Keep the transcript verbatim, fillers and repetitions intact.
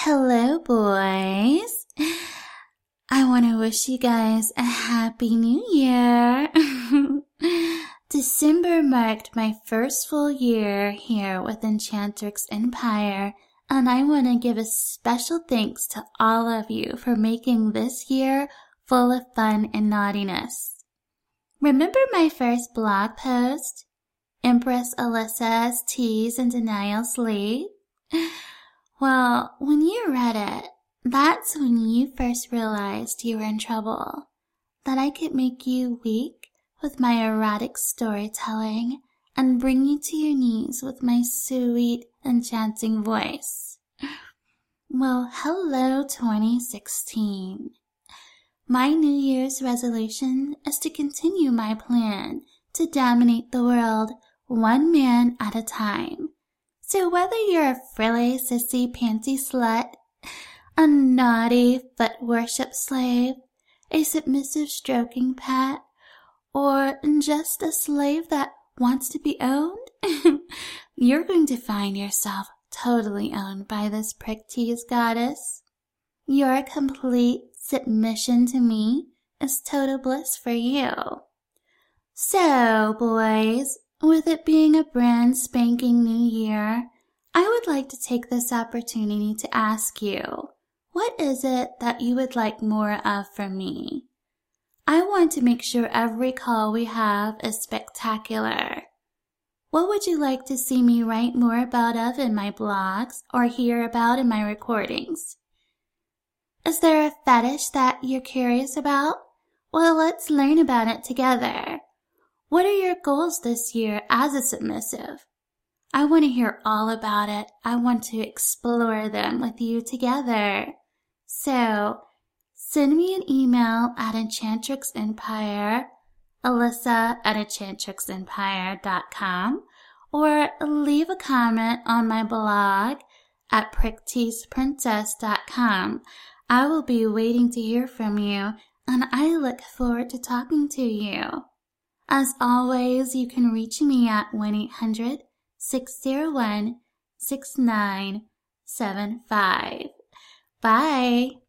Hello, boys. I want to wish you guys a happy new year. December marked my first full year here with Enchantrix Empire, and I want to give a special thanks to all of you for making this year full of fun and naughtiness. Remember my first blog post? Empress Alyssa's Tease and Denial Sleep? Well, when you read it, that's when you first realized you were in trouble, that I could make you weak with my erotic storytelling and bring you to your knees with my sweet, enchanting voice. Well, hello twenty sixteen. My New Year's resolution is to continue my plan to dominate the world one man at a time. So whether you're a frilly, sissy, panty slut, a naughty foot worship slave, a submissive stroking pet, or just a slave that wants to be owned, you're going to find yourself totally owned by this prick tease goddess. Your complete submission to me is total bliss for you. So, boys, with it being a brand spanking new year, I would like to take this opportunity to ask you, what is it that you would like more of from me? I want to make sure every call we have is spectacular. What would you like to see me write more about of in my blogs or hear about in my recordings? Is there a fetish that you're curious about? Well, let's learn about it together. What are your goals this year as a submissive? I want to hear all about it. I want to explore them with you together. So, send me an email at Enchantrix Empire, Alyssa at enchantrix empire dot com, or leave a comment on my blog at prick tease princess dot com. I will be waiting to hear from you, and I look forward to talking to you. As always, you can reach me at one eight hundred, six oh one, six nine seven five. Bye.